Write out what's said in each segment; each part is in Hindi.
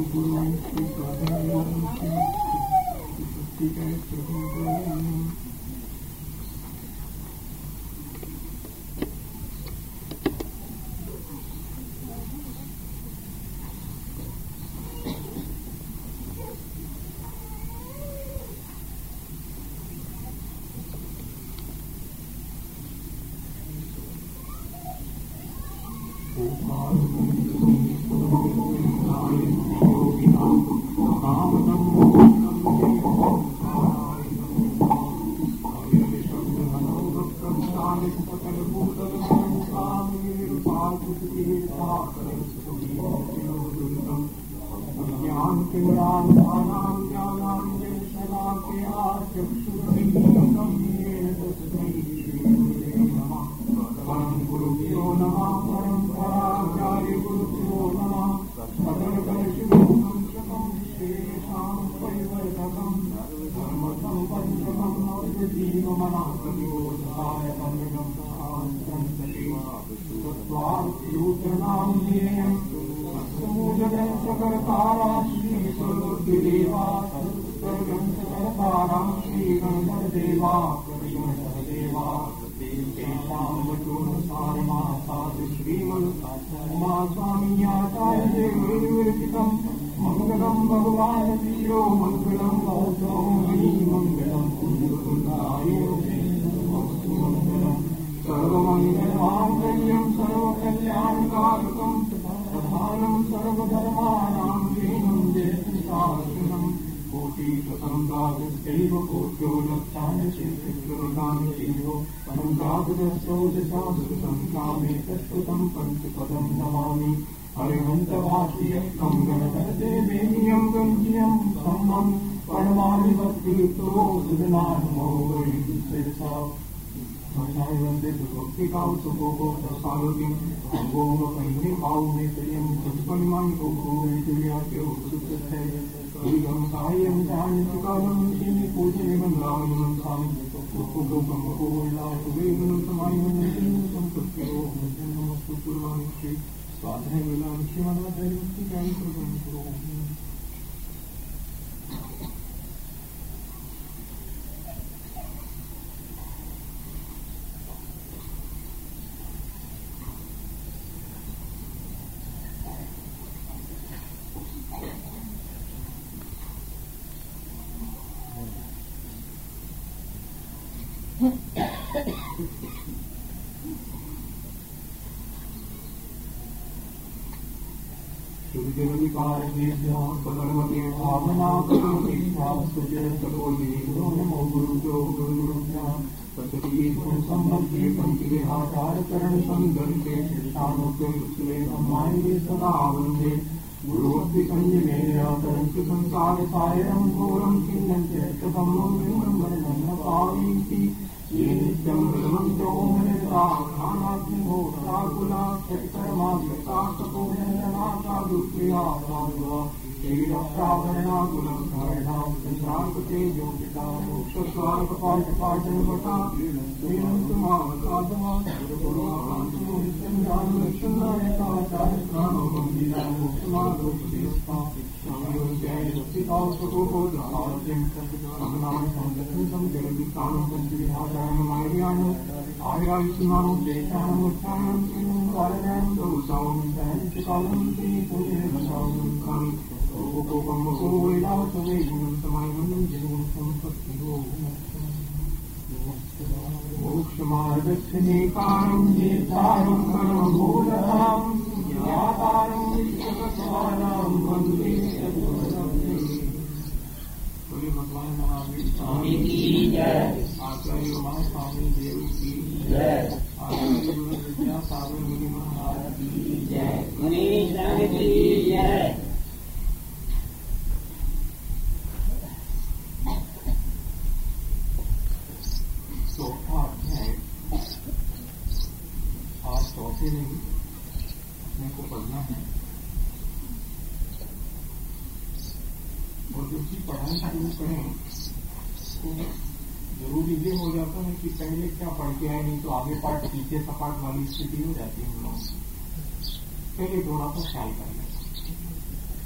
पहले थोड़ा सा ख्याल कर लें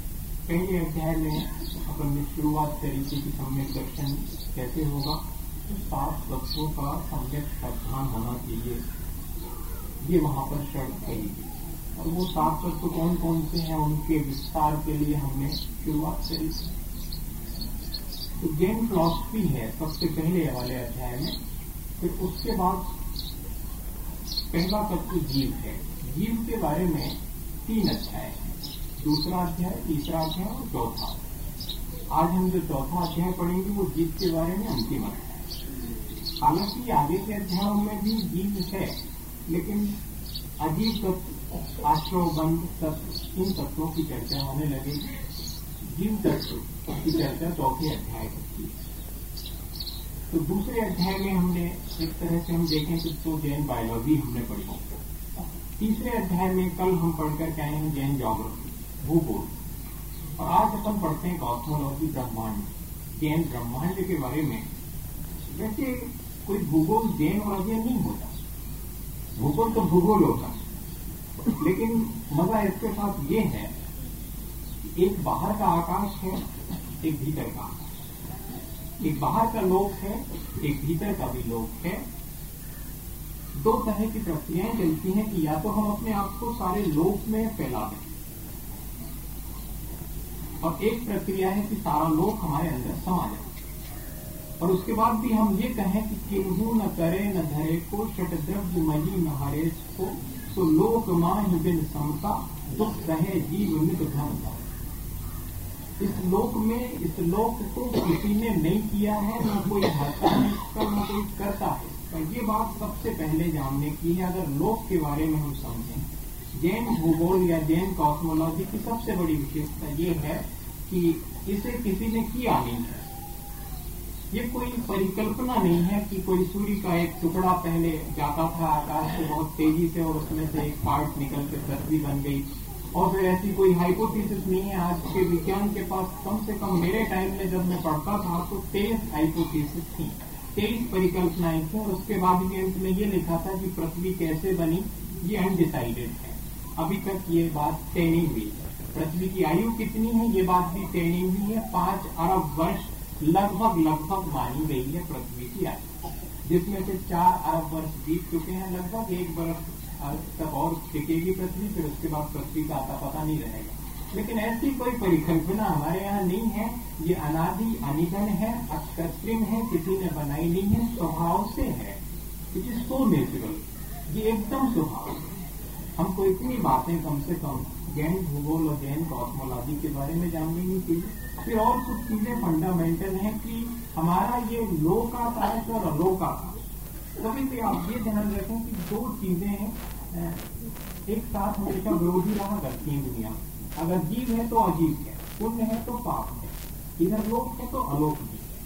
पहले अध्याय में अपन ने शुरुआत करी थी कि सम्यक दर्शन कैसे होगा, तो 7 तत्वों का सम्यक श्रद्धान होना चाहिए, ये वहां पर शर्त कही थी। और वो 7 तत्व कौन कौन से हैं उनके विस्तार के लिए हमने शुरुआत करी थी। तो जैन फिलॉसफी है सबसे पहले वाले अध्याय में, फिर उसके बाद पहला तत्व जीव है। जीव के बारे में 3 अध्याय हैं, दूसरा अध्याय, तीसरा अध्याय और चौथा। आज हम जो चौथा अध्याय पढ़ेंगे वो जीव के बारे में अंतिम अध्याय। हालांकि आगे के अध्यायों में भी जीव है, लेकिन अजीब तत्व, आश्रव, बंध तत्व, इन तत्वों की चर्चा होने लगेगी। जीव तत्व की चर्चा चौथे अध्याय की है। तो दूसरे अध्याय में हमने एक तरह से हम देखें तो जैन बायोलॉजी हमने पढ़ी। तीसरे अध्याय में कल हम पढ़कर के आए हैं जैन ज्योग्राफी, भूगोल। और आज अपन पढ़ते हैं कॉस्मोलॉजी, ब्रह्मांड, जैन ब्रह्मांड के बारे में। वैसे कोई भूगोल जैन और अजैन नहीं होता, भूगोल तो भूगोल होता, लेकिन मजा इसके साथ ये है कि एक बाहर का आकाश है, एक भीतर का आकाश। एक बाहर का लोक है, एक भीतर का भी लोक है। 2 तरह की प्रक्रियाएं चलती हैं कि या तो हम अपने आप को सारे लोक में फैला दें, और एक प्रक्रिया है कि सारा लोक हमारे अंदर समा जाए। और उसके बाद भी हम ये कहें कि किन्हू न करे न धरे को, षटद्रव्य मली न हरेश को, तो लोक मान बिन समता, दुख रहे जीव नित धमता। इस लोक में, इस लोक को किसी ने नहीं किया है, न कोई हरता है इसका, न कोई करता है। और ये बात सबसे पहले जानने की है। अगर लोक के बारे में हम समझें, जैन भूगोल या जैन कॉस्मोलॉजी की सबसे बड़ी विशेषता ये है कि इसे किसी ने किया नहीं है। ये कोई परिकल्पना नहीं है कि कोई सूर्य का एक टुकड़ा पहले जाता था आकाश से बहुत तेजी से, और उसमें से एक पार्ट निकल के पृथ्वी बन गई, और फिर ऐसी कोई हाइपोथेसिस नहीं है। आज के विज्ञान के पास कम से कम मेरे टाइम में जब मैं पढ़ता था तो 23 हाइपोथेसिस थी, 23 परिकल्पनाएं थी, और उसके बाद भी अंत में ये लिखा था कि पृथ्वी कैसे बनी ये अनडिसाइडेड है। अभी तक ये बात तय नहीं हुई है। पृथ्वी की आयु कितनी है ये बात भी तय नहीं हुई है। 5 अरब वर्ष लगभग मानी गई है पृथ्वी की आयु, जिसमें से 4 अरब वर्ष बीत चुके हैं। लगभग 1 वर्ष तक और टिकेगी पृथ्वी, फिर उसके बाद पृथ्वी का आता पता नहीं रहेगा। लेकिन ऐसी कोई परिकल्पना हमारे यहाँ नहीं है। ये अनादि अनिगन है, अकृत्रिम है, किसी ने बनाई नहीं है, स्वभाव से है। इट इज सो नेचुरल, ये एकदम स्वभाव है। हमको इतनी बातें कम से कम जैन भूगोल और जैन कॉस्मोलॉजी के बारे में जाननी नहीं चाहिए। फिर और कुछ चीजें फंडामेंटल हैं कि हमारा ये लोकाकाश और अलोकाकाश, कभी भी आप ये ध्यान रखें कि 2 चीजें एक साथ हमेशा विरोधी रहा करती हैं दुनिया में। अगर जीव है तो अजीब है, पुण्य है तो पाप है, इधर लोक है तो अलोक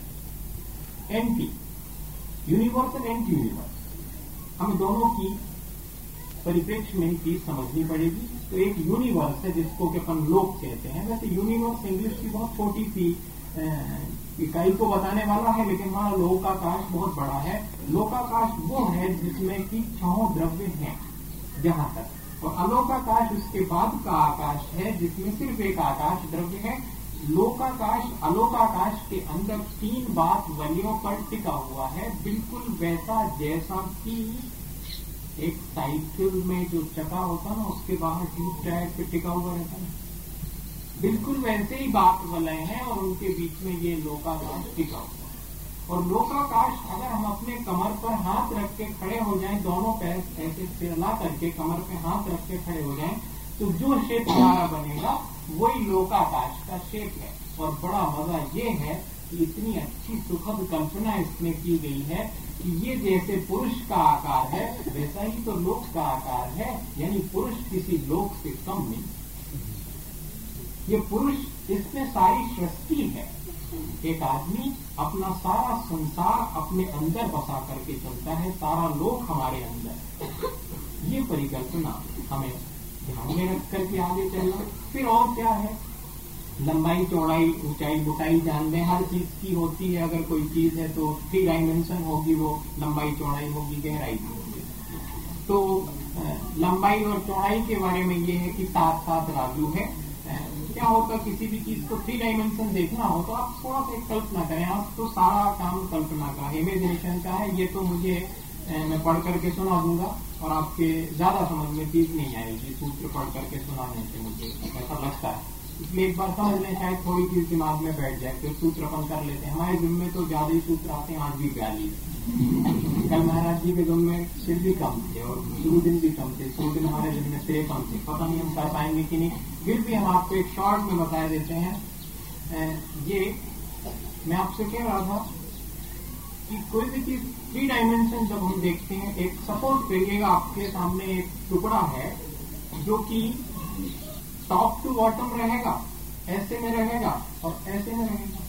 भी है। Anti universe and anti universe, हम दोनों की परिप्रेक्ष्य में चीज समझनी पड़ेगी। तो एक यूनिवर्स है जिसको कि अपन लोक कहते हैं। वैसे यूनिवर्स इंग्लिश की बहुत छोटी सी इकाई को बताने वाला है, लेकिन वहां लोकाकाश बहुत बड़ा है। लोकाकाश वो है जिसमें कि 6 द्रव्य हैं जहां तक, और अलोकाकाश उसके बाद का आकाश है जिसमें सिर्फ एक आकाश द्रव्य है। लोकाकाश अलोकाकाश के अंदर 3 बात वलियों पर टिका हुआ है, बिल्कुल वैसा जैसा कि एक साइकिल में जो चक्का होता ना उसके बाहर ट्यूब टायर पे टिका हुआ रहता है, बिल्कुल वैसे ही बात वाले हैं, और उनके बीच में ये लोकाकाश टिका हुआ। और लोकाकाश अगर हम अपने कमर पर हाथ रख के खड़े हो जाएं, दोनों पैर ऐसे फैला करके कमर पे हाथ रख के खड़े हो जाएं, तो जो शेप हमारा बनेगा वही लोकाकाश का शेप है। और बड़ा मजा ये है कि इतनी अच्छी सुखद कल्पना इसमें की गई है कि ये जैसे पुरुष का आकार है वैसा ही तो लोक का आकार है, यानी पुरुष किसी लोक से कम नहीं। ये पुरुष, इसमें सारी सृष्टि है। एक आदमी अपना सारा संसार अपने अंदर बसा करके चलता है, सारा लोक हमारे अंदर। ये परिकल्पना हमें ध्यान में रख करके आगे चलना। फिर और क्या है, लंबाई चौड़ाई ऊंचाई मोटाई जान लें, हर चीज की होती है। अगर कोई चीज है तो 3 डायमेंशन होगी, वो लंबाई चौड़ाई होगी, गहराई भी होगी। तो लंबाई और चौड़ाई के बारे में ये है कि 7-7 राजू है। क्या होता है, किसी भी चीज को 3 डायमेंशन देखना हो तो आप थोड़ा सा कल्पना करें। आप तो सारा काम कल्पना का, इमेजिनेशन का है। ये तो मुझे मैं पढ़ करके सुना दूंगा और आपके ज्यादा समझ में चीज नहीं आएगी सूत्र पढ़ करके सुनाने से, मुझे ऐसा लगता है। इसलिए एक बार समझ लें, शायद थोड़ी चीज दिमाग में बैठ जाए, फिर सूत्र अपन कर लेते हैं। हमारे दिन में तो ज्यादा ही सूत्र आते हैं, आज भी 42। कल महाराज जी के दिन में फिर भी कम थे और शुरू दिन भी कम थे, शुरू दिन हमारे दिन में 53 थे। पता नहीं हम कर पाएंगे कि नहीं, फिर भी हम आपको एक शॉर्ट में बता देते हैं। ये मैं आपसे कह रहा था कि कोई भी चीज 3 डायमेंशन जब हम देखते हैं, एक सपोज करिएगा आपके सामने एक टुकड़ा है जो कि टॉप टू बॉटम रहेगा, ऐसे में रहेगा और ऐसे में रहेगा,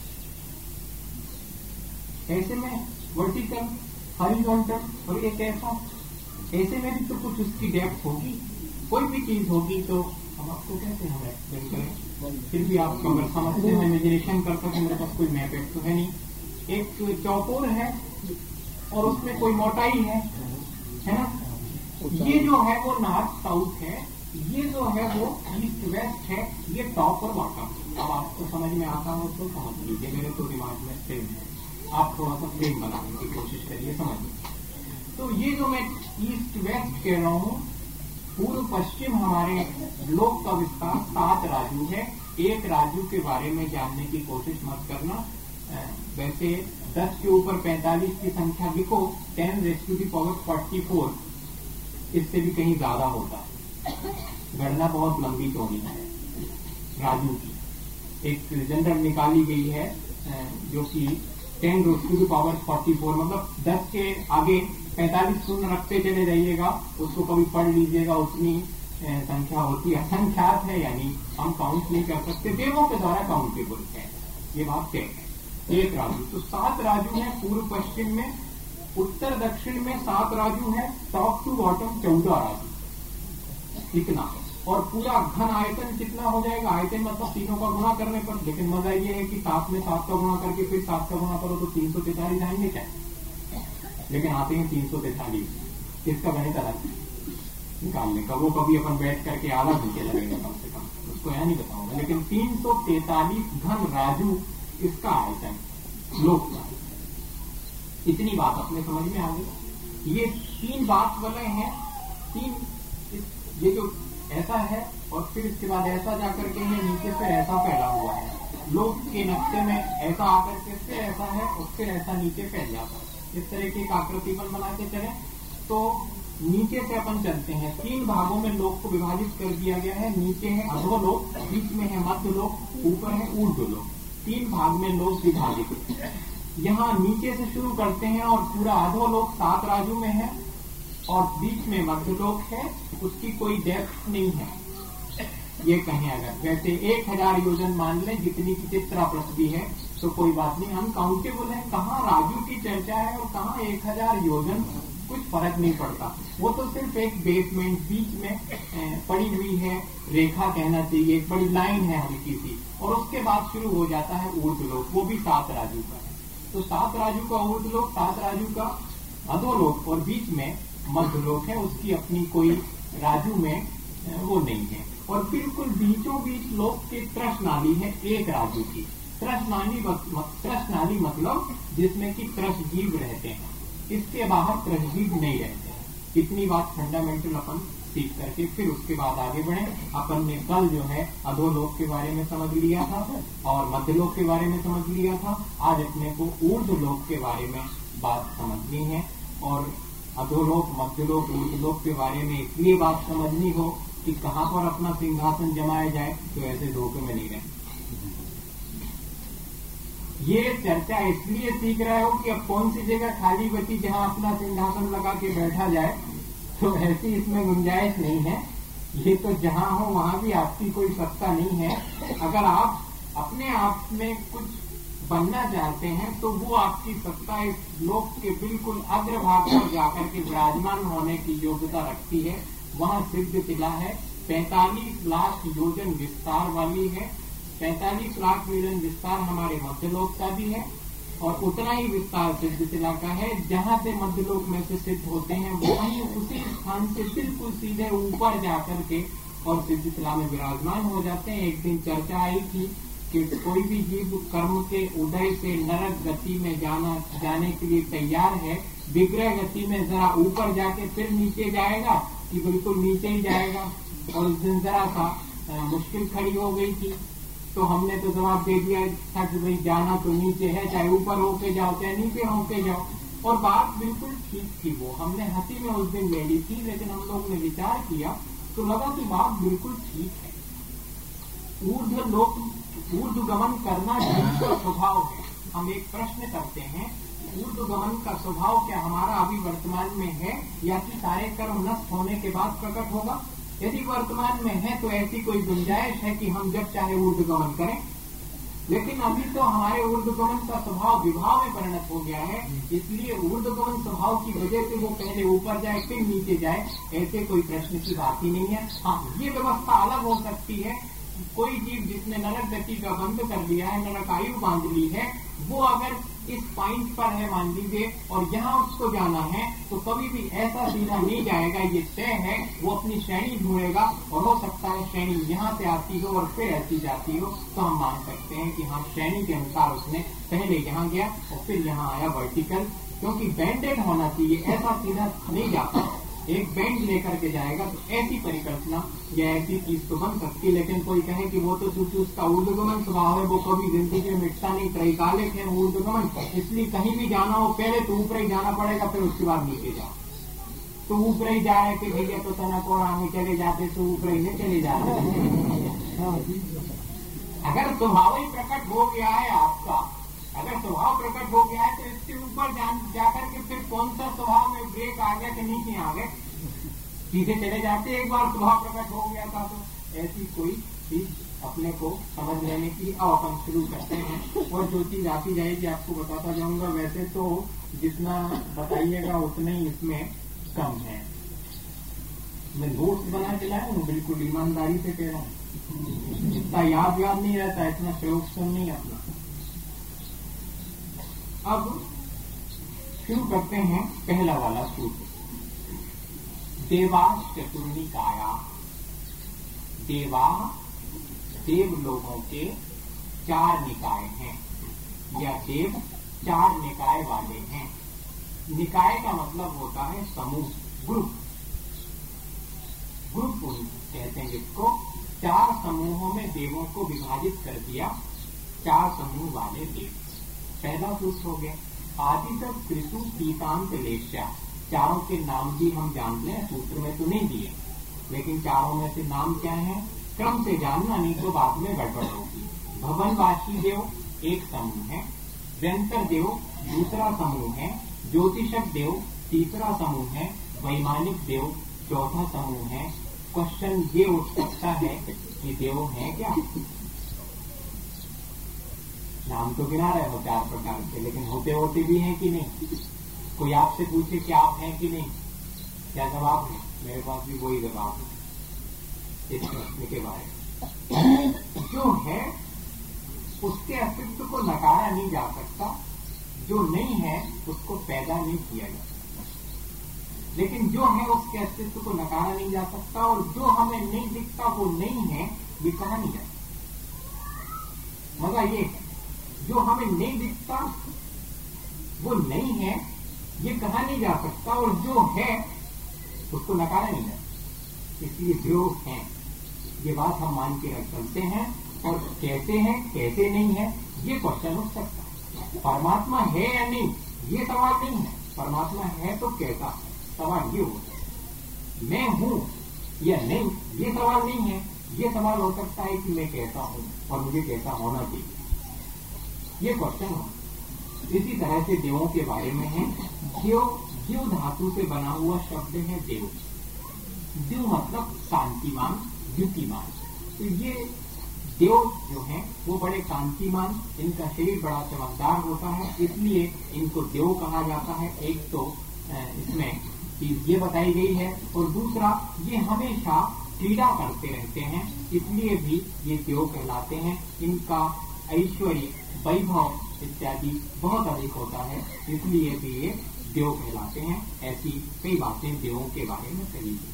ऐसे में वर्टिकल, हॉरिजॉन्टल, और एक ऐसे में भी तो कुछ उसकी डेप्थ होगी, कोई भी चीज होगी। तो हम आपको कैसे हम एक्सप्लेन करें, फिर भी आप अगर समझते हैं, इमेजिनेशन कर सकते, मेरे पास कोई मैप तो है नहीं। एक चौकोर है और उसमें कोई मोटाई है ना। ये जो है वो नॉर्थ साउथ है, ये जो है वो ईस्ट वेस्ट है, ये टॉप और बॉटम। अब आपको समझ में आता हो तो समझ लीजिए, मेरे तो दिमाग में फ्रेम है, आप थोड़ा सा फ्रेम बनाने की कोशिश करिए, समझिए। तो ये जो मैं ईस्ट वेस्ट कह रहा हूँ, पूर्व पश्चिम हमारे लोक का विस्तार 7 राजू है। एक राजू के बारे में जानने की कोशिश मत करना। वैसे 10 के ऊपर 45 की संख्या लिखो, 10⁻⁴, इससे भी कहीं ज्यादा होता है। गणना बहुत लंबी चौड़ी है राजू की। एक जनरल निकाली गई है जो कि 10⁻⁴, मतलब 10 के आगे 45 शून्य रखते चले जाइएगा, उसको कभी पढ़ लीजिएगा, उतनी संख्या होती है। असंख्यात है, यानी हम काउंट नहीं कर सकते, देवों के द्वारा काउंटेबल है, ये बात तय है। एक राजू, तो 7 राजू है पूर्व पश्चिम में। उत्तर दक्षिण में 7 राजू है, टॉप टू बॉटम 14 राजू, इतना। और पूरा घन आयतन कितना हो जाएगा, आयतन मतलब तीनों का गुणा करने पर। लेकिन मजा ये है कि 7 में 7 का गुणा करके फिर 7 का गुणा करो तो 343 आएंगे क्या, लेकिन आते हैं 343। इसका गणित अलग निकालने का, वो कभी अपन बैठ करके आधा घंटे लगेगा कम से कम, उसको यह नहीं बताऊंगा। लेकिन 343 घन राजू इसका आयतन लोक का। इतनी बात अपने समझ में आ गई। ये 3 बात वाले हैं, 3 ये जो ऐसा है और फिर इसके बाद ऐसा जाकर के है, नीचे से ऐसा फैला हुआ है। लोक के नक्शे में ऐसा आकर के फिर ऐसा है और फिर ऐसा नीचे फैल जाता है। इस तरह की एक आकृति बन बना के चले तो नीचे से अपन चलते हैं। 3 भागों में लोक को विभाजित कर दिया गया है। नीचे है अधोलोक, बीच में है मध्य लोक, ऊपर है ऊर्ध्वलोक। 3 भाग में लोक विभाजित। यहाँ नीचे से शुरू करते हैं और पूरा अधोलोक 7 राजू में है और बीच में मध्यलोक है, उसकी कोई डेप्थ नहीं है। ये कहें अगर वैसे 1000 योजन मान लें, जितनी की चित्रा पृथ्वी है, तो कोई बात नहीं, हम काउंटेबल है। कहाँ राजू की चर्चा है और कहाँ 1000 योजन, कुछ फर्क नहीं पड़ता। वो तो सिर्फ एक बेसमेंट बीच में पड़ी हुई है, रेखा कहना चाहिए, एक बड़ी लाइन है हल्की सी, और उसके बाद शुरू हो जाता है ऊर्ध्वलोक, वो भी 7 राजू का है। तो 7 राजू का ऊर्ध्वलोक, 7 राजू का अधोलोक और बीच में मध्यलोक है, उसकी अपनी कोई राजू में वो नहीं है। और बिल्कुल बीचों बीच लोक के त्रसनाली है 1 राजू की। त्रसनाली मतलब जिसमें कि त्रसजीव रहते हैं, इसके बाहर त्रसजीव नहीं रहते हैं। इतनी बात फंडामेंटल अपन सीख करके फिर उसके बाद आगे बढ़े। अपन ने कल जो है अधोलोक के बारे में समझ लिया था और मध्यलोक के बारे में समझ लिया था। आज अपने को ऊर्ध्वलोक के बारे में बात समझनी है। और अधोलोक, मध्यलोक, ऊर्ध्वलोक के बारे में इसलिए बात समझनी हो कि कहाँ पर अपना सिंहासन जमाया जाए, तो ऐसे धोखे में नहीं रहे। ये चर्चा इसलिए सीख रहे हो कि अब कौन सी जगह खाली बची जहां अपना सिंहासन लगा के बैठा जाए, तो ऐसी इसमें गुंजाइश नहीं है। ये तो जहां हो वहां भी आपकी कोई सत्ता नहीं है। अगर आप अपने आप में कुछ बनना चाहते हैं तो वो आपकी सत्ता इस लोक के बिल्कुल अग्रभाग पर जाकर के विराजमान होने की योग्यता रखती है। वहां सिद्ध किला है, 45 लाख योजन विस्तार वाली है। 45 लाख योजन विस्तार हमारे मध्यलोक का भी है और उतना ही विस्तार सिद्ध किला का है। जहां से मध्यलोक में से सिद्ध होते हैं वहीं उसी स्थान से बिल्कुल सीधे ऊपर जाकर के और सिद्धिशिला में विराजमान हो जाते हैं। एक दिन चर्चा आई थी कि कोई भी जीव कर्म के उदय से नरक गति में जाने के लिए तैयार है, विग्रह गति में जरा ऊपर जाके फिर नीचे जाएगा कि बिल्कुल नीचे ही जाएगा। और उस दिन जरा सा मुश्किल खड़ी हो गई थी, तो हमने तो जवाब दे दिया था कि भाई जाना तो नीचे है, चाहे ऊपर होके जाओ चाहे नीचे होके जाओ। और बात बिल्कुल ठीक थी, वो हमने हंसी में उस दिन ले ली थी, लेकिन हम लोग ने विचार किया तो लगा कि बात बिल्कुल ठीक है। ऊर्ध्वगमन करना जिनका स्वभाव है। हम एक प्रश्न करते हैं, ऊर्ध्वगमन का स्वभाव क्या हमारा अभी वर्तमान में है या कि सारे कर्म नष्ट होने के बाद प्रकट होगा? यदि वर्तमान में है तो ऐसी कोई गुंजाइश है कि हम जब चाहे ऊर्ध्वगमन करें, लेकिन अभी तो हमारे ऊर्ध्वगमन का स्वभाव विभाव में परिणत हो गया है, इसलिए ऊर्ध्वगमन स्वभाव की वजह से वो पहले ऊपर जाए फिर नीचे जाए, ऐसे कोई प्रश्न की बात ही नहीं है। हाँ, ये व्यवस्था अलग हो सकती है। कोई जीव जिसने नरक गति का बंद कर लिया है, नरक आयु बांध ली है, वो अगर इस पॉइंट पर है मान लीजिए और यहाँ उसको जाना है तो कभी भी ऐसा सीधा नहीं जाएगा, ये तय है। वो अपनी श्रेणी ढूंढेगा और हो सकता है श्रेणी यहाँ से आती हो और फिर ऐसी जाती हो, तो हम मान सकते हैं कि हाँ श्रेणी के अनुसार उसने पहले यहाँ गया और फिर यहाँ आया वर्टिकल, क्योंकि बैंडेड होना चाहिए, ऐसा सीधा नहीं जाता। एक बैंड लेकर के जाएगा तो ऐसी परिकल्पना या ऐसी चीज तो बन सकती, लेकिन कोई कहे कि वो तो चूंकि उसका ऊर्ध्वगमन स्वभाव है, वो कभी जिंदगी में मिटता नहीं, त्रैकालिक है ऊर्ध्वगमन, इसलिए कहीं भी जाना हो पहले तो ऊपर ही जाना पड़ेगा, फिर उसके बाद नीचे जाओ। तो ऊपर ही जा रहे कि भैया तो तनक और आगे चले जाते तो ऊपर ही नहीं चले जाते। अगर स्वभाव ही प्रकट हो गया है आपका, अगर स्वभाव प्रकट हो गया है तो इसके ऊपर जाकर के फिर कौन सा स्वभाव में ब्रेक आ गया कि नीचे आ गए, सीधे चले जाते। एक बार स्वभाव प्रकट हो गया था तो ऐसी कोई चीज अपने को समझ लेने की अब अपन शुरू करते हैं। और जो चीज आती जाएगी आपको बताता जाऊंगा। वैसे तो जितना बताइएगा उतना ही इसमें कम है। मैं नोट्स बना के लाया हूँ, बिल्कुल ईमानदारी से कह रहा हूँ। इतना याद नहीं रहता, इतना प्रयोग नहीं अपना। अब शुरू करते हैं पहला वाला सूत्र। देवास चतुर्निकाया। देवा देव लोगों के 4 निकाय हैं, या देव 4 निकाय वाले हैं। निकाय का मतलब होता है समूह, ग्रुप। ग्रुप कहते हैं जिसको। 4 समूहों में देवों को विभाजित कर दिया, 4 समूह वाले देव। पहला सूत्र हो गया आदि तक त्रिशु पीतांत लेश्या। चारों के नाम भी हम जानते हैं, सूत्र में तो नहीं दिए, लेकिन चारों में से नाम क्या है क्रम से जानना, नहीं तो बाद में गड़बड़ होगी। भवनवासी देव एक समूह है, व्यंतर देव दूसरा समूह है, ज्योतिषक देव तीसरा समूह है, वैमानिक देव चौथा समूह है। क्वेश्चन ये उठ सकता है कि देव है क्या? नाम तो गिना रहे हो 4 प्रकार के, लेकिन होते होते भी हैं कि नहीं? कोई आपसे पूछे कि आप हैं कि नहीं, क्या जवाब है? मेरे पास भी वही जवाब है इस प्रश्न के बारे में। जो है उसके अस्तित्व को नकारा नहीं जा सकता, जो नहीं है उसको पैदा नहीं किया जा सकता। लेकिन जो है उसके अस्तित्व को नकारा नहीं जा सकता, और जो हमें नहीं दिखता वो नहीं है, ये कहा नहीं जा सकता। मजा ये है, जो हमें नहीं दिखता वो नहीं है, ये कहा नहीं जा सकता, और जो है उसको नकारा नहीं जा सकता। इसलिए जो है ये बात हम मान के रख चलते हैं। और कैसे है कैसे नहीं है ये क्वेश्चन उठ सकता है। परमात्मा है या नहीं ये सवाल नहीं है, परमात्मा है तो कैसा? सवाल ये होता है मैं हूं या नहीं, ये सवाल नहीं है। ये सवाल हो सकता है कि मैं कैसा हूं और मुझे कैसा होना चाहिए, ये क्वेश्चन हो। इसी तरह से देवों के बारे में है। देव धातु से बना हुआ शब्द है देव। देव मतलब कांतिमान, द्युतिमान। तो ये देव जो है वो बड़े कांतिमान, इनका शरीर बड़ा चमकदार होता है, इसलिए इनको देव कहा जाता है। एक तो इसमें चीज ये बताई गई है, और दूसरा ये हमेशा क्रीड़ा करते रहते हैं, इसलिए भी ये देव कहलाते हैं। इनका ऐश्वर्य, वैभव इत्यादि बहुत अधिक होता है, इसलिए भी ये देव कहलाते हैं। ऐसी कई बातें देवों के बारे में कही गई।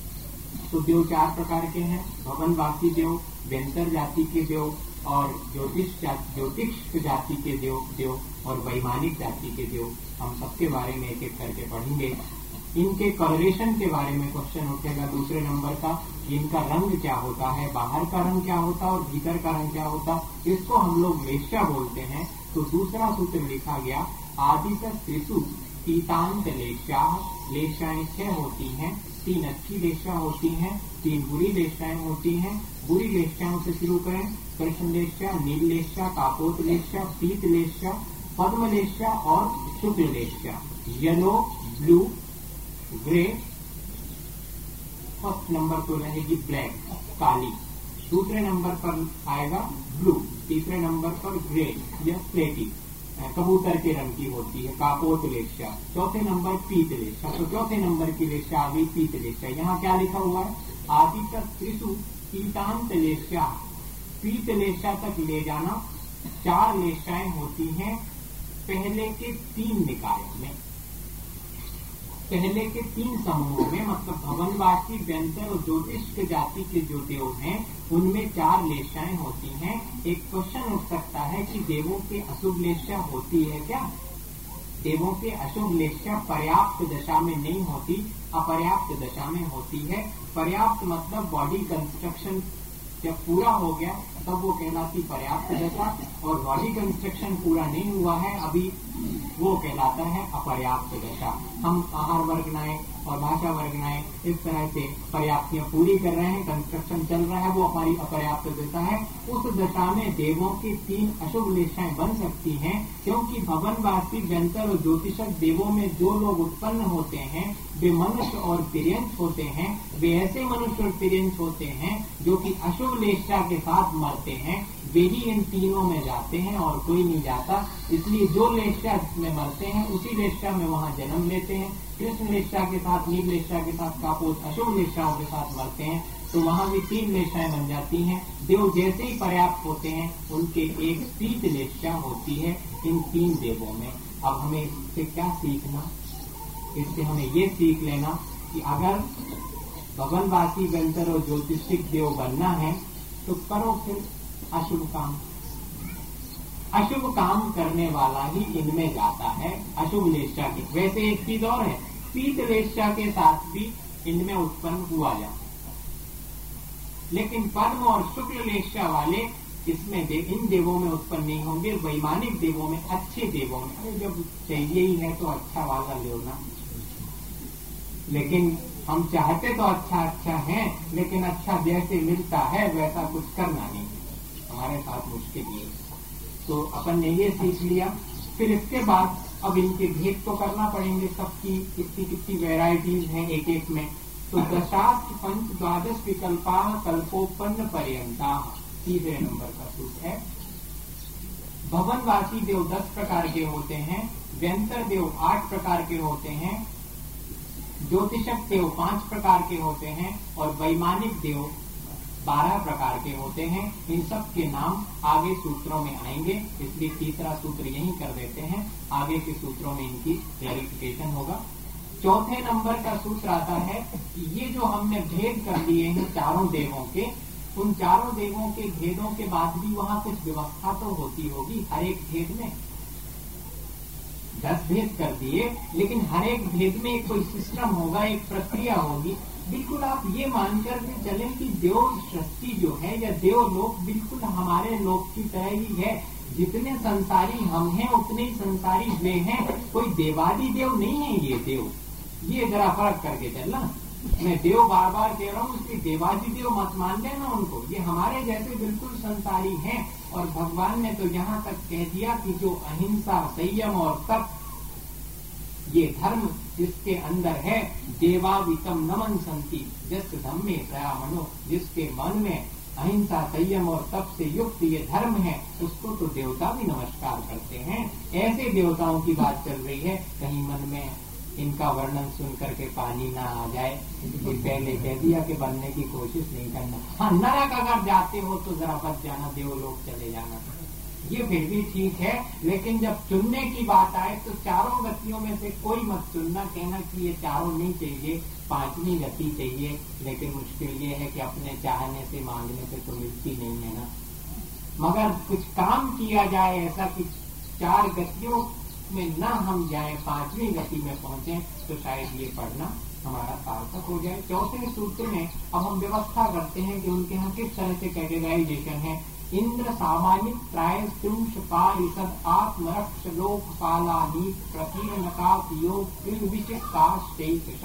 तो देव 4 प्रकार के हैं, भवनवासी देव, व्यंतर जाति के देव और ज्योतिष जाति के देव और वैमानिक जाति के देव। हम सबके बारे में एक एक करके पढ़ेंगे। इनके कलरेशन के बारे में क्वेश्चन उठेगा दूसरे नंबर का, इनका रंग क्या होता है, बाहर का रंग क्या होता है और भीतर का रंग क्या होता, इसको हम लोग लेशा बोलते हैं। तो दूसरा सूत्र लिखा गया, आदित त्रिषु पीतांत लेशा, लेशाएं 6 होती हैं, 3 अच्छी लेशा होती हैं, 3 बुरी लेशाएं होती हैं। बुरी लेशाओं से शुरू करें, कृष्ण लेशा, नील लेशा, कापोत लेशा, पीत लेशा, पद्म लेशा और शुक्ल लेशा। Yellow, blue, grey, first number तो रहेगी ब्लैक, काली, दूसरे नंबर पर आएगा ब्लू, तीसरे नंबर पर ग्रे या स्लेटी, कबूतर के रंग की होती है, कापोत लेशा, चौथे नंबर पीत लेशा। तो चौथे नंबर की लेशा आ गई पीत लेशा। यहाँ क्या लिखा हुआ है, आदि तक त्रिषु पीतांत लेशा, पीत लेशा तक ले जाना। 4 लेशाएं होती हैं पहले के 3 निकायों में, पहले के 3 समूहों में, मतलब भवनवासी, व्यंतर और ज्योतिष जाति के जो देव हैं उनमें 4 लेशाएं होती हैं। एक क्वेश्चन उठ सकता है कि देवों के अशुभ लेशा होती है क्या? देवों के अशुभ लेशा पर्याप्त दशा में नहीं होती, अपर्याप्त दशा में होती है। पर्याप्त मतलब बॉडी कंस्ट्रक्शन जब पूरा हो गया तब वो कहलाती पर्याप्त दशा, और बॉडी कंस्ट्रक्शन पूरा नहीं हुआ है अभी, वो कहलाता है अपर्याप्त दशा। हम आहार वर्गनाएं और भाषा वर्गनाएं इस तरह से पर्याप्तियां पूरी कर रहे हैं, कंस्ट्रक्शन चल रहा है, वो हमारी अपर्याप्त दशा है। उस दशा में देवों की 3 अशुभ लेशाएं बन सकती हैं, क्योंकि भवनवासी, व्यंतर और ज्योतिषक देवों में जो लोग उत्पन्न होते हैं वे मनुष्य और तिर्यंश होते हैं। वे ऐसे मनुष्य और तिर्यंश होते हैं जो कि अशुभ लेशा के साथ मरते हैं, वे ही इन तीनों में जाते हैं और कोई नहीं जाता। इसलिए जो लेशा में मरते हैं उसी लेशा में वहाँ जन्म लेते हैं। कृष्ण लेशा के साथ, नील लेशा के साथ, कापोत अशुभ लेशाओं के साथ मरते हैं, तो वहाँ भी 3 लेशाएं बन जाती हैं। देव जैसे ही पर्याप्त होते हैं उनके एक पीत लेशा होती है इन 3 देवों में। अब हमें इससे क्या सीखना? इससे हमें ये सीख लेना कि अगर भवनवासी, व्यंतर और ज्योतिषिक देव बनना है तो करो फिर अशुभ काम। अशुभ काम करने वाला ही इनमें जाता है, अशुभ लेशा के। वैसे एक चीज और है, पीत लेशा के साथ भी इनमें उत्पन्न हुआ जाता है, लेकिन पद्म और शुक्ल लेशा वाले इसमें इन देवों में उत्पन्न नहीं होंगे। वैमानिक देवों में, अच्छे देवों में, अरे जब चाहिए ही है तो अच्छा वाला लेना, लेकिन हम चाहते तो अच्छा है, लेकिन अच्छा जैसे मिलता है वैसा कुछ करना नहीं है, हमारे साथ मुश्किल ये। तो अपन ने ये सीख लिया। फिर इसके बाद अब इनके भेद तो करना पड़ेंगे, सबकी कितनी वैरायटीज हैं एक एक में। तो दशाश्च पंच द्वादश विकल्पा कल्पोपन्न पर्यंता, तीसरे नंबर का सूत्र है। भवनवासी देव 10 प्रकार के होते हैं, व्यंतर देव 8 प्रकार के होते हैं, ज्योतिषक देव 5 प्रकार के होते हैं और वैमानिक देव 12 प्रकार के होते हैं। इन सब के नाम आगे सूत्रों में आएंगे, इसलिए तीसरा सूत्र यही कर देते हैं, आगे के सूत्रों में इनकी क्लैरिफिकेशन होगा। चौथे नंबर का सूत्र आता है, ये जो हमने भेद कर दिए हैं चारों देवों के, उन चारों देवों के भेदों के बाद भी वहां कुछ व्यवस्था तो होती होगी हर एक भेद में। 10 भेद कर दिए, लेकिन हर एक भेद में एक कोई सिस्टम होगा, एक प्रक्रिया होगी। बिल्कुल आप ये मानकर के चलें कि देव सृष्टि जो है या देवलोक बिल्कुल हमारे लोक की तरह ही है। जितने संसारी हम हैं उतने ही संसारी वे हैं, कोई देवादि देव नहीं है ये देव। ये जरा फर्क करके चलना, मैं देव बार बार कह रहा हूँ, इसलिए देवादि देव मत मान लेना उनको, ये हमारे जैसे बिल्कुल संसारी हैं। और भगवान ने तो यहाँ तक कह दिया कि जो अहिंसा, संयम और तप, ये धर्म जिसके अंदर है, देवावितम नमन संति जस धम्मे सया मनो, जिसके मन में अहिंसा, संयम और तप से युक्त ये धर्म है, उसको तो देवता भी नमस्कार करते हैं। ऐसे देवताओं की बात चल रही है, कहीं मन में इनका वर्णन सुन करके पानी ना आ जाए, इसलिए पहले कह दिया कि बनने की कोशिश नहीं करना। हाँ, नरक अगर जाते हो तो जरा बच जाना, देवलोक चले जाना, ये फिर भी ठीक है, लेकिन जब चुनने की बात आए तो चारों गतियों में से कोई मत चुनना, कहना कि ये चारों नहीं चाहिए, पांचवी गति चाहिए। लेकिन मुश्किल ये है कि अपने चाहने से मांगने से तो मिलती नहीं है ना। मगर कुछ काम किया जाए ऐसा कि चार गतियों में न हम जाए, पांचवी गति में पहुंचे, तो शायद ये पढ़ना हमारा सार्थक हो जाए। चौथे सूत्र में अब हम व्यवस्था करते हैं कि उनके यहाँ किस तरह से कैटेगराइजेशन है। इंद्र सामान्य प्राय त्रिंश पारिषद आत्मरक्ष लोकपालादि प्रकीर्णका योग विशिष्टाष्टैकश।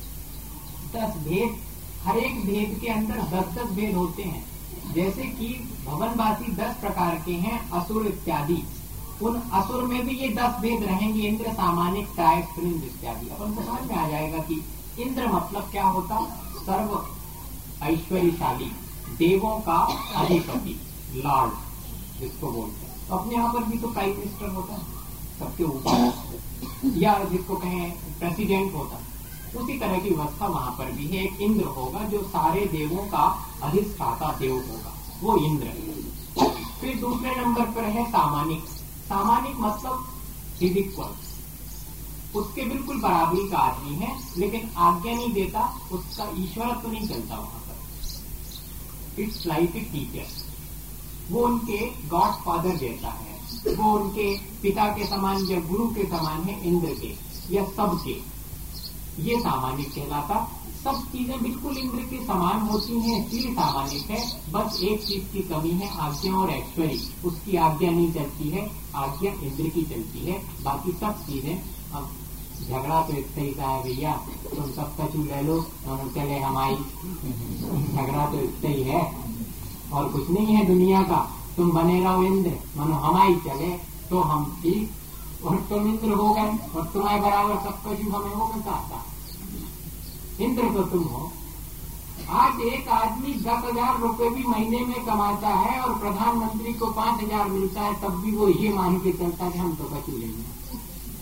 10 भेद, हर एक भेद के अंदर 10-10 भेद होते हैं। जैसे कि भवनवासी 10 प्रकार के हैं, असुर इत्यादि, उन असुर में भी ये 10 भेद रहेंगे। इंद्र सामान्य प्राय त्रिंश इत्यादि। अपन को समझ में आ जाएगा कि इंद्र मतलब क्या होता, सर्व ऐश्वर्यशाली, देवों का अधिपति, लॉर्ड जिसको बोलते हैं। तो अपने यहाँ पर भी तो प्राइम मिनिस्टर होता है सबके ऊपर, या जिसको कहें प्रेसिडेंट होता है, उसी तरह की व्यवस्था वहां पर भी है। एक इंद्र होगा जो सारे देवों का अधिष्ठाता देव होगा, वो इंद्र है। फिर दूसरे नंबर पर है सामानिक। सामानिक मतलब फिजिक्वल, उसके बिल्कुल बराबरी का आदमी है, लेकिन आज्ञा नहीं देता, उसका ईश्वरत्व तो नहीं चलता वहां पर। इट्स लाइक ए टीचर, वो उनके गॉड फादर जैसा है, वो उनके पिता के समान या गुरु के समान है, इंद्र के या सबके। ये सामानिक कहलाता। सब चीजें बिल्कुल इंद्र के समान होती हैं, इसलिए सामानिक है। बस एक चीज की कमी है, आज्ञा और ऐश्वर्य, उसकी आज्ञा नहीं चलती है, आज्ञा इंद्र की चलती है। बाकी सब चीजें, अब झगड़ा तो इतना ही का है भैया, तुम सब कचू ले लो, दोनों चले हमारी, झगड़ा तो इतना ही है और कुछ नहीं है दुनिया का। तुम बने रहो इंद्र, मनो हमारी चले तो हम ठीक, और तुम इंद्र हो गए और तुम्हारे बराबर सब कचू हमें हो गए था। इंद्र तो तुम हो। आज एक आदमी 10,000 रुपए भी महीने में कमाता है और प्रधानमंत्री को 5,000 मिलता है, तब भी वो ये मान के चलता है कि हम तो बच लेंगे।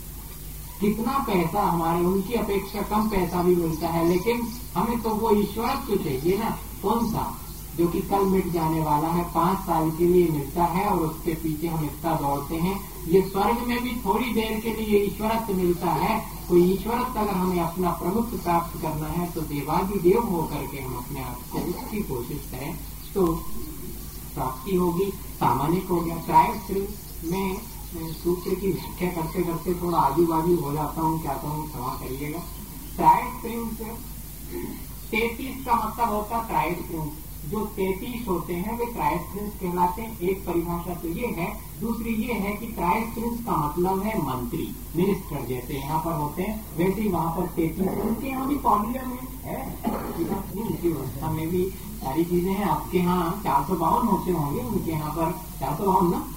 कितना पैसा हमारे, उनकी अपेक्षा कम पैसा भी मिलता है, लेकिन हमें तो वो ईश्वरत्व चाहिए ना। कौन सा, जो कि कल मिट जाने वाला है, 5 साल के लिए मिलता है और उसके पीछे हम इतना दौड़ते हैं। ये स्वर्ग में भी थोड़ी देर के लिए ईश्वरत्व मिलता है। कोई ईश्वरत्व अगर हमें अपना प्रमुख प्राप्त करना है तो देवादिदेव होकर के हम अपने आप को उसकी कोशिश करें तो प्राप्ति होगी। सामान्य हो गया। प्राय में सूत्र की व्याख्या करते करते थोड़ा आजू बाजू हो जाता हूँ, क्या कहूँ क्षमा करिएगा। प्राय 33 का मतलब होता है प्राय, जो 33 होते हैं वे प्रायश्चित कहलाते हैं। एक परिभाषा तो ये है। दूसरी ये है कि प्रायश्चित का मतलब है मंत्री, मिनिस्टर, जैसे यहाँ पर होते हैं वैसे ही वहाँ पर 33 उनके यहाँ भी पार्लियामेंट है, उनकी व्यवस्था में भी सारी चीजें हैं। आपके यहाँ 452 होते होंगे, उनके यहाँ पर 452 ना,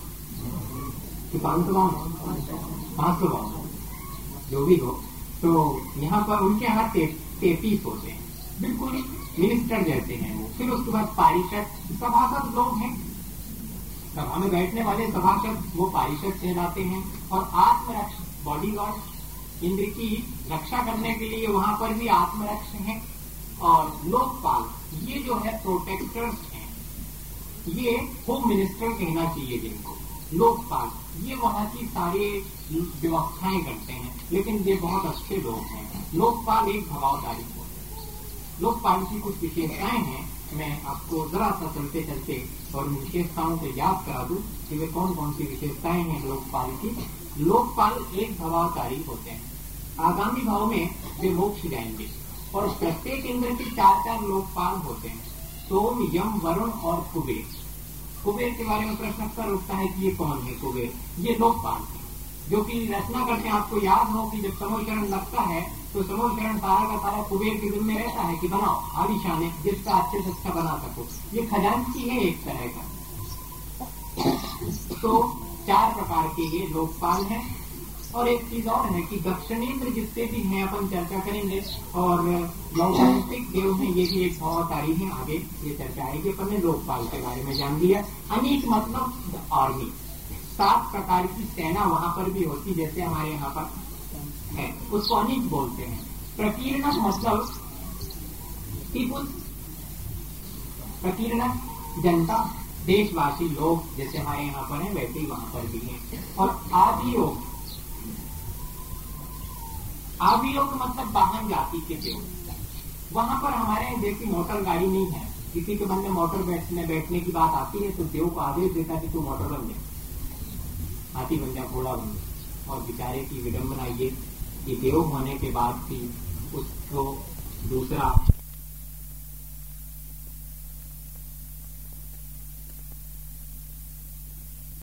552 जो भी हो। तो यहाँ पर उनके यहाँ 33 होते हैं, बिल्कुल मिनिस्टर जैसे हैं वो। फिर उसके बाद पारिषद, सभासद लोग हैं, सभा में बैठने वाले सभासद, वो पारिषद कहलाते हैं। और आत्मरक्ष, बॉडीगार्ड, इंद्र की रक्षा करने के लिए वहां पर भी आत्मरक्ष हैं। और लोकपाल, ये जो है प्रोटेक्टर्स हैं, ये होम मिनिस्टर कहना चाहिए जिनको। लोकपाल ये वहां की सारी व्यवस्थाएं करते हैं, लेकिन ये बहुत अच्छे लोग हैं। लोकपाल एक भवावतारी होते हैं। लोकपाल की कुछ विशेषताएं हैं, मैं आपको जरा सा चलते चलते और उन विशेषताओं से याद करा दूं कि वे कौन कौन सी विशेषताएं हैं लोकपाल की। लोकपाल एक भवावतारी होते हैं। आगामी भाव में वे मोक्ष जाएंगे और प्रत्येक इंद्र के 4 लोकपाल होते हैं, सोम, यम, वरुण और कुबेर। कुबेर के बारे में प्रश्न अक्सर उठता है कि ये कौन है कुबेर। ये लोकपाल है जो कि रचना करते हैं। आपको याद हो कि जब समूहकरण लगता है तो समूहकरण सारा का सारा कुबेर के जिम्मे रहता है कि बनाओ आलिशान है, जिसका अच्छे से अच्छा बना सको। ये खजांची है एक तरह का। तो 4 प्रकार के ये लोकपाल हैं। और एक चीज और है कि दक्षिणेंद्र जितने भी हैं अपन चर्चा करेंगे, और लौकिक देव हैं ये भी एक भवावतारी है, आगे ये चर्चा आएगी। अपन ने लोकपाल के बारे में जान लिया। अनीक मतलब आर्मी, 7 प्रकार की सेना वहां पर भी होती, जैसे हमारे यहाँ पर है, उसको अनीक बोलते हैं। प्रकीर्णक मतलब पीपुल, प्रकीर्णक जनता, देशवासी लोग जैसे हमारे यहाँ पर हैं वैसे ही वहां पर भी हैं। और आदि योग मतलब वाहन जाति के देव। वहां पर हमारे यहाँ जैसी मोटर गाड़ी नहीं है, किसी के मन में मोटर बैठने की बात आती है तो देव को आदेश देता है कि तू मोटर बन जा, हाथी बन जा, घोड़ा बन जा। और बेचारे की विडंबना ये कि देव होने के बाद भी उसको दूसरा